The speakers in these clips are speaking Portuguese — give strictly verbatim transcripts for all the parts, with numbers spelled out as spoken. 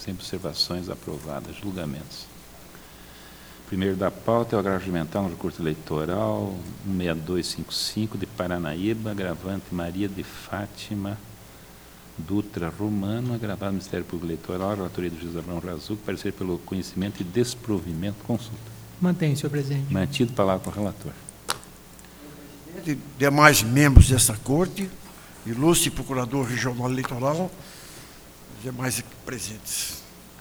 Sem observações, aprovadas. Julgamentos. Primeiro da pauta é o agravo regimental no recurso eleitoral um seis dois cinco cinco de Paranaíba, agravante Maria de Fátima Dutra Romano, agravado Ministério Público Eleitoral, relatoria do juiz Abrão Razuc, parecer pelo conhecimento e desprovimento. Consulta. Mantém, senhor presidente. Mantido, palavra com o relator. De demais membros dessa corte, ilustre procurador regional eleitoral, demais aqui presentes.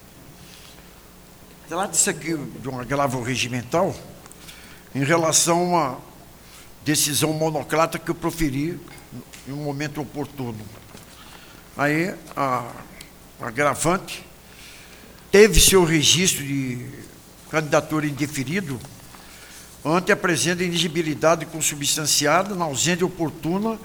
Trata-se aqui de um agravo regimental em relação a uma decisão monocrática que eu proferi em um momento oportuno. Aí, a, a agravante teve seu registro de candidatura indeferido ante a presente inegibilidade consubstanciada na ausência oportuna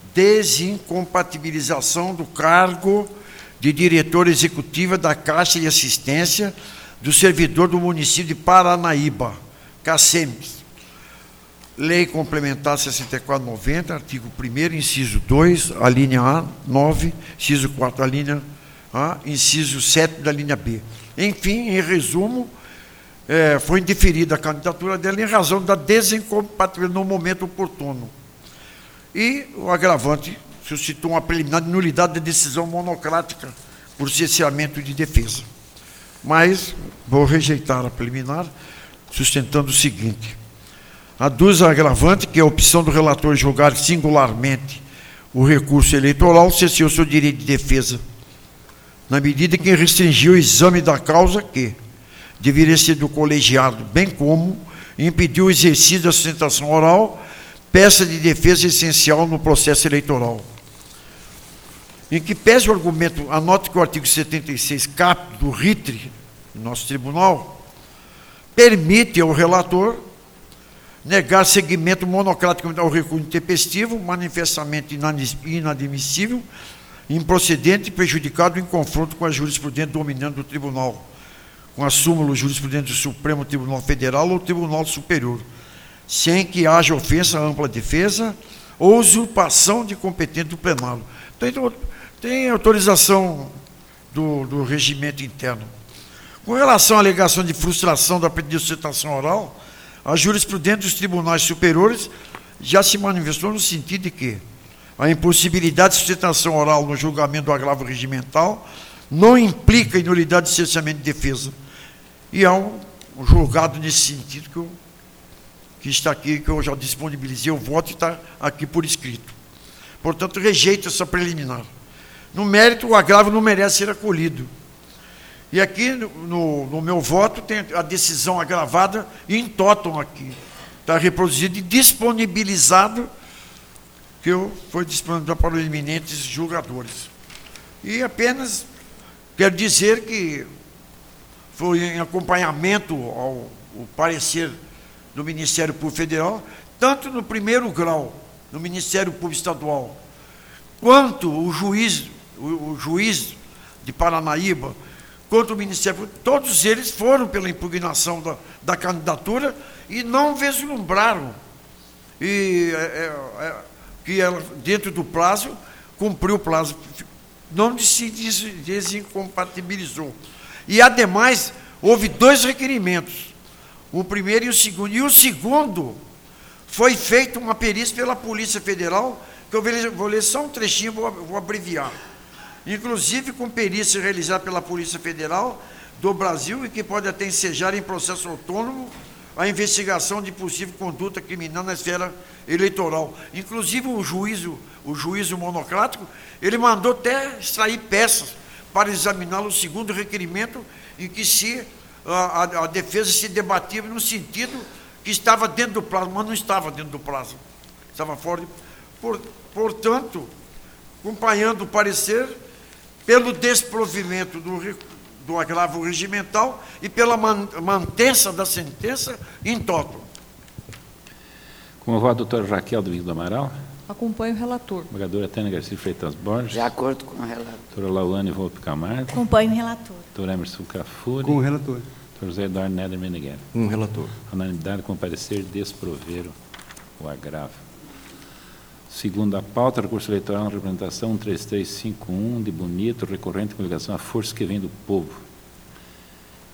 desincompatibilização do cargo de diretora executiva da Caixa de Assistência do servidor do município de Paranaíba, CACEMS. Lei Complementar sessenta e quatro noventa, artigo primeiro, inciso dois, a linha A, nove, inciso quatro, a linha A, inciso sete da linha B. Enfim, em resumo, é, foi indeferida a candidatura dela em razão da desincompatibilidade no momento oportuno. E o agravante suscitou uma preliminar de nulidade da decisão monocrática por cesseamento de defesa. Mas vou rejeitar a preliminar, sustentando o seguinte: aduz a agravante que a opção do relator julgar singularmente o recurso eleitoral cessou seu direito de defesa, na medida em que restringiu o exame da causa que deveria ser do colegiado, bem como impediu o exercício da sustentação oral, peça de defesa essencial no processo eleitoral. Em que pese o argumento, anote que o artigo setenta e seis, caput do R I T R, do nosso tribunal, permite ao relator negar seguimento monocrático ao recurso intempestivo, manifestamente inadmissível, improcedente e prejudicado em confronto com a jurisprudência dominante do tribunal, com a súmula jurisprudente do Supremo Tribunal Federal ou Tribunal Superior, sem que haja ofensa à ampla defesa ou usurpação de competência do plenário. Então, tem autorização do, do regimento interno. Com relação à alegação de frustração da pedida de sustentação oral, a jurisprudência dos tribunais superiores já se manifestou no sentido de que a impossibilidade de sustentação oral no julgamento do agravo regimental não implica em nulidade de cesseamento de defesa. E há um, um julgado nesse sentido que, eu, que está aqui, que eu já disponibilizei o voto e está aqui por escrito. Portanto, rejeito essa preliminar. No mérito, o agravo não merece ser acolhido. E aqui, no, no meu voto, tem a decisão agravada em totum aqui. Está reproduzido e disponibilizado, que eu, foi disponibilizado para os eminentes julgadores. E apenas quero dizer que foi em acompanhamento ao, ao parecer do Ministério Público Federal, tanto no primeiro grau, no Ministério Público Estadual, quanto o juiz, o, o juiz de Paranaíba, quanto o Ministério Público, todos eles foram pela impugnação da, da candidatura e não vislumbraram e, é, é, que ela, dentro do prazo, cumpriu o prazo, não se desincompatibilizou. E, ademais, houve dois requerimentos, o primeiro e o segundo. E o segundo foi feita uma perícia pela Polícia Federal, que eu vou ler só um trechinho, vou, vou abreviar. Inclusive com perícia realizada pela Polícia Federal do Brasil e que pode até ensejar em processo autônomo a investigação de possível conduta criminal na esfera eleitoral. Inclusive o juízo, o juízo monocrático, ele mandou até extrair peças para examinar o segundo requerimento, em que se a, a, a defesa se debatia no sentido que estava dentro do prazo, mas não estava dentro do prazo, estava fora. De, por, portanto, acompanhando o parecer, pelo desprovimento do, do agravo regimental e pela man, mantença da sentença em toto. Com o voto, a doutora Raquel Domingos do Amaral. Acompanho o relator. Vereadora Tânia Garcia Freitas Borges. De acordo com o relator. Doutora Lauane Volpe Camargo. Acompanho o relator. Doutor Emerson Cafuri. Com o relator. Doutor José Eduardo Néder Meneghelli. Com o relator. Unanimidade com parecer desprover o agravo. Segundo a pauta, recurso eleitoral na representação um três três cinco um de Bonito, recorrente com ligação à força que vem do povo.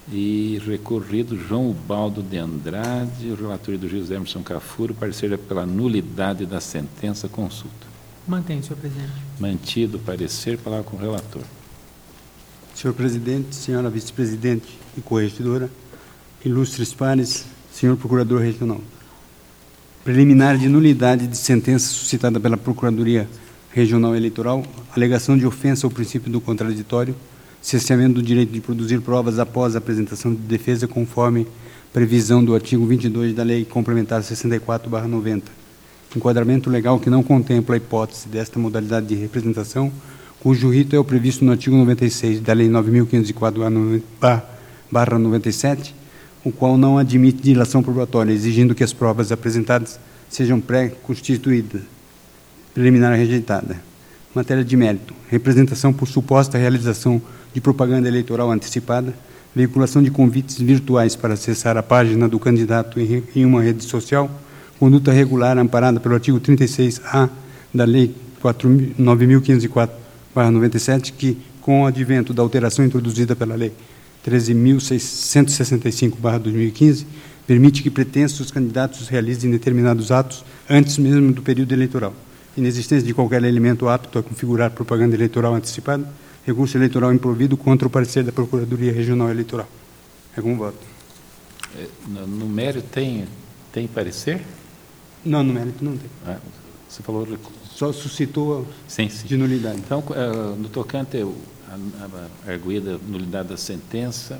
E recorrido João Ubaldo de Andrade, o relator do juiz Emerson Cafuro, parecer é pela nulidade da sentença, consulta. Mantém, senhor presidente. Mantido o parecer, palavra com o relator. Senhor presidente, senhora vice-presidente e corregedora, ilustres pares, senhor procurador regional. Preliminar de nulidade de sentença suscitada pela Procuradoria Regional Eleitoral, alegação de ofensa ao princípio do contraditório, cerceamento do direito de produzir provas após a apresentação de defesa conforme previsão do artigo vinte e dois da Lei Complementar sessenta e quatro barra noventa. Enquadramento legal que não contempla a hipótese desta modalidade de representação, cujo rito é o previsto no artigo noventa e seis da Lei nove mil quinhentos e quatro barra noventa e sete, o qual não admite dilação probatória, exigindo que as provas apresentadas sejam pré-constituídas, preliminar rejeitada. Matéria de mérito: representação por suposta realização de propaganda eleitoral antecipada, veiculação de convites virtuais para acessar a página do candidato em uma rede social, conduta regular amparada pelo artigo trinta e seis A da Lei nove mil quinhentos e quatro barra noventa e sete, que, com o advento da alteração introduzida pela Lei treze mil seiscentos e sessenta e cinco barra dois mil e quinze, permite que pretensos candidatos realizem determinados atos antes mesmo do período eleitoral. Inexistência de qualquer elemento apto a configurar propaganda eleitoral antecipada, recurso eleitoral improvido contra o parecer da Procuradoria Regional Eleitoral. É com voto. No, no mérito tem, tem parecer? Não, no mérito não tem. Ah, você falou... Só suscitou sim, sim. de nulidade. Então, no tocante à arguida nulidade da sentença,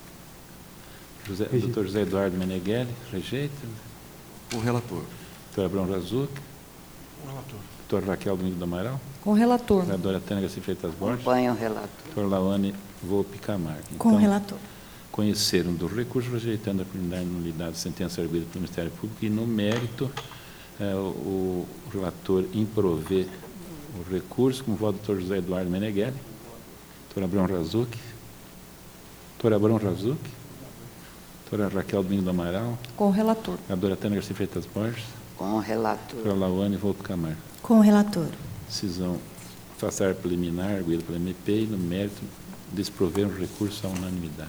José, doutor José Eduardo Meneghelli, rejeita. O relator. Doutor Abrão Razuc. O relator. Doutor Raquel Domingos do Amaral. Com o relator. Vereadora Tânia Garcia Freitas Borges. Acompanha o relator. Doutor Lawane Volpe Camargo. Com então, o relator. Conheceram do recurso, rejeitando a preliminar nulidade da sentença arguida pelo Ministério Público e, no mérito, é, o, o relator improvê o recurso, com o voto do doutor José Eduardo Meneghelli, doutor Abrão Razuc, doutor Abrão Razuc, doutora Raquel Domingos do Amaral. Com o relator. Vereadora Tânia Garcia Freitas Borges. Com o relator. Doutora Lawane Volpe Camargo. Com o relator. Decisão afastar preliminar, arguida pela M P, e, no mérito, desprover o recurso à unanimidade.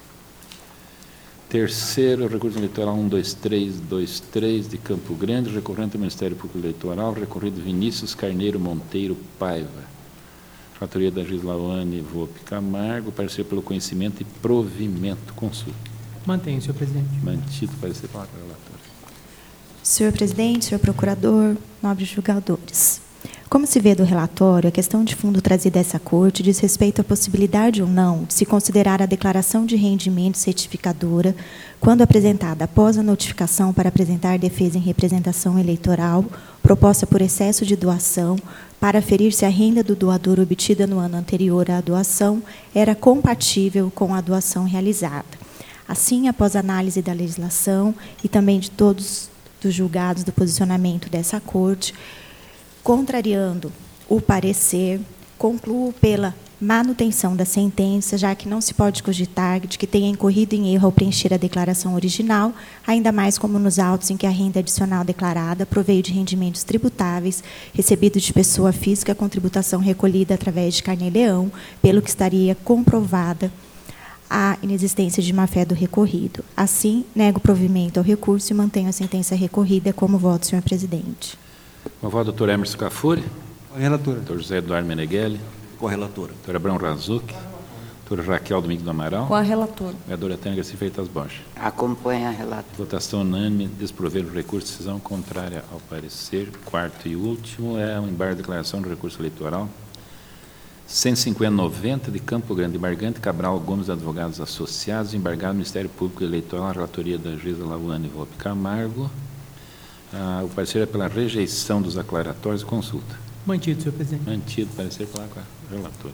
Terceiro, recurso eleitoral um dois três dois três de Campo Grande, recorrente ao Ministério Público Eleitoral, recorrido Vinícius Carneiro Monteiro Paiva. Relatoria da juiz Lawane Volpe Camargo, parecer pelo conhecimento e provimento. Consulta. Mantém, senhor presidente. Mantido, parecer pela relatora. Senhor presidente, senhor procurador, nobres julgadores. Como se vê do relatório, a questão de fundo trazida a essa corte diz respeito à possibilidade ou não de se considerar a declaração de rendimento certificadora, quando apresentada após a notificação para apresentar defesa em representação eleitoral, proposta por excesso de doação, para aferir se a renda do doador obtida no ano anterior à doação era compatível com a doação realizada. Assim, após análise da legislação e também de todos dos julgados do posicionamento dessa corte, contrariando o parecer, concluo pela manutenção da sentença, já que não se pode cogitar de que tenha incorrido em erro ao preencher a declaração original, ainda mais como nos autos em que a renda adicional declarada proveio de rendimentos tributáveis recebidos de pessoa física com tributação recolhida através de carnê-leão, pelo que estaria comprovada a inexistência de má-fé do recorrido. Assim, nego provimento ao recurso e mantenho a sentença recorrida como voto, senhor presidente. Com a voz do doutor Emerson Cafuri. Com a relatora. Doutor José Eduardo Meneghelli. Com a relatora. Doutor Abrão Razuc. Doutora Raquel Domingos do Amaral. Com a relatora. Vereadora Tânia Garcia Freitas Borges. Acompanha a relatora. Votação unânime, desprover o recurso, decisão contrária ao parecer. Quarto e último é o embargo de declaração do recurso eleitoral. cento e cinquenta noventa de Campo Grande, embargante Cabral Gomes, advogados associados, embargado Ministério Público Eleitoral, a relatoria da juíza Lawane Volpe Camargo. Ah, o parecer é pela rejeição dos aclaratórios e consulta. Mantido, senhor presidente. Mantido, parecer pela relatora.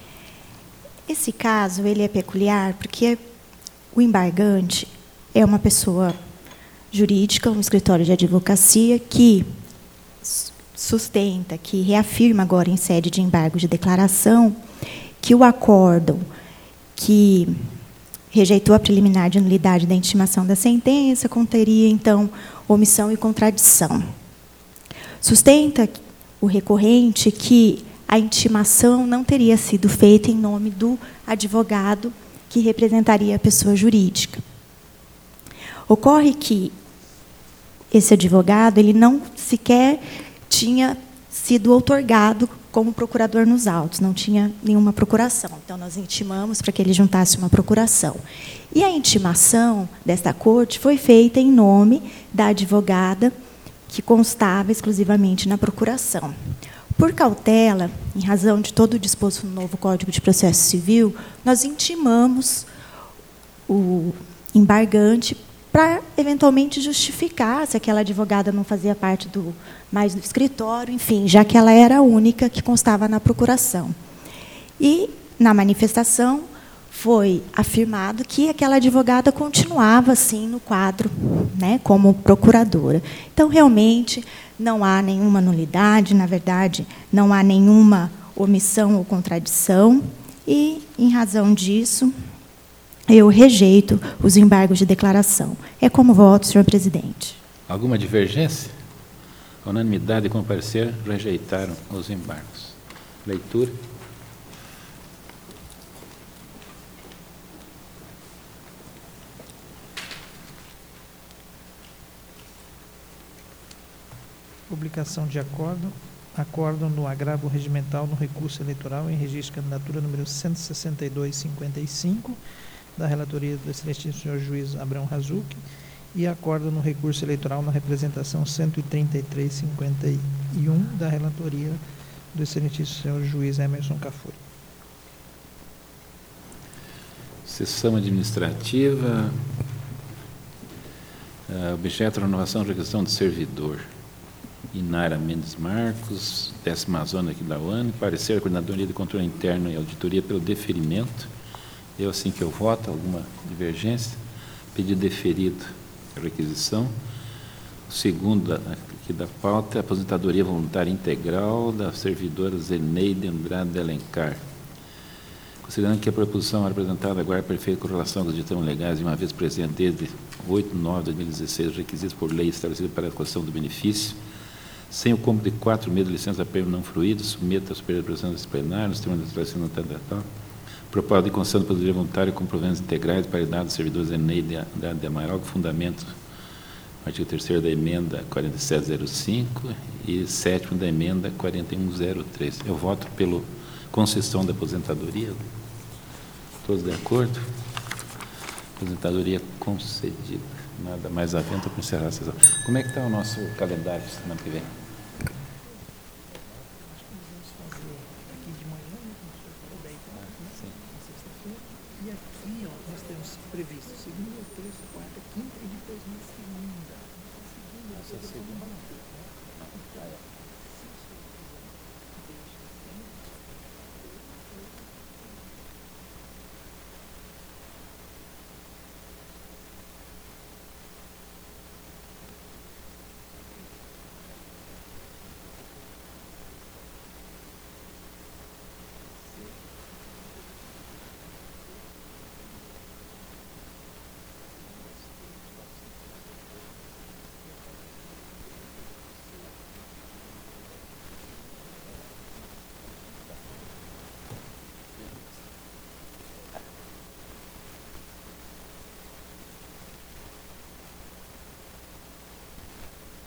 Esse caso ele é peculiar porque o embargante é uma pessoa jurídica, um escritório de advocacia que sustenta, que reafirma agora em sede de embargo de declaração que o acórdão que rejeitou a preliminar de nulidade da intimação da sentença conteria, então, omissão e contradição. Sustenta o recorrente que a intimação não teria sido feita em nome do advogado que representaria a pessoa jurídica. Ocorre que esse advogado ele não sequer tinha sido outorgado como procurador nos autos, não tinha nenhuma procuração. Então, nós intimamos para que ele juntasse uma procuração. E a intimação desta corte foi feita em nome da advogada que constava exclusivamente na procuração. Por cautela, em razão de todo o disposto no novo Código de Processo Civil, nós intimamos o embargante para, eventualmente, justificar se aquela advogada não fazia parte do, mais do escritório, enfim, já que ela era a única que constava na procuração. E, na manifestação, foi afirmado que aquela advogada continuava, sim, no quadro, né, como procuradora. Então, realmente, não há nenhuma nulidade, na verdade, não há nenhuma omissão ou contradição, e, em razão disso, eu rejeito os embargos de declaração. É como voto, senhor presidente. Alguma divergência? A unanimidade com o parecer rejeitaram os embargos. Leitura. Publicação de acórdão. Acórdão no agravo regimental no recurso eleitoral em registro de candidatura número cento e sessenta e dois cinquenta e cinco, da relatoria do excelentíssimo senhor juiz Abrão Razuc, e acórdão no recurso eleitoral na representação cento e trinta e três cinquenta e um, da relatoria do excelentíssimo senhor juiz Emerson Cafuri. Sessão administrativa. Uh, objeto de renovação de requisição de servidor. Inara Mendes Marcos, décima zona aqui da U A N, parecer da Coordenadoria de Controle Interno e Auditoria pelo deferimento. Eu, assim que eu voto, alguma divergência? Pedido deferido a requisição. O segundo aqui da pauta é a aposentadoria voluntária integral da servidora Zeneide Andrade de Alencar. Considerando que a proposição apresentada agora é perfeita com relação aos ditames legais, e uma vez presente desde oito de nove de dois mil e dezesseis, os requisitos por lei estabelecidos para a concessão do benefício, sem o cômputo de quatro meses de licença prêmio não fruída, submeta a superior pressão disciplinar, nos termos da legislação tal, proposta de concessão do aposentadoria voluntária com proventos integrais para a idade dos servidores Eneide Andrade de Amaral, com fundamento no artigo terceiro da emenda quarenta e sete zero cinco e sétimo da emenda quarenta e um zero três. Eu voto pela concessão da aposentadoria. Todos de acordo? Aposentadoria concedida. Nada mais havendo para encerrar a sessão. Como é que está o nosso calendário semana que vem? Previsto segunda, terça, quarta, quinta e depois na segunda. Essa segunda.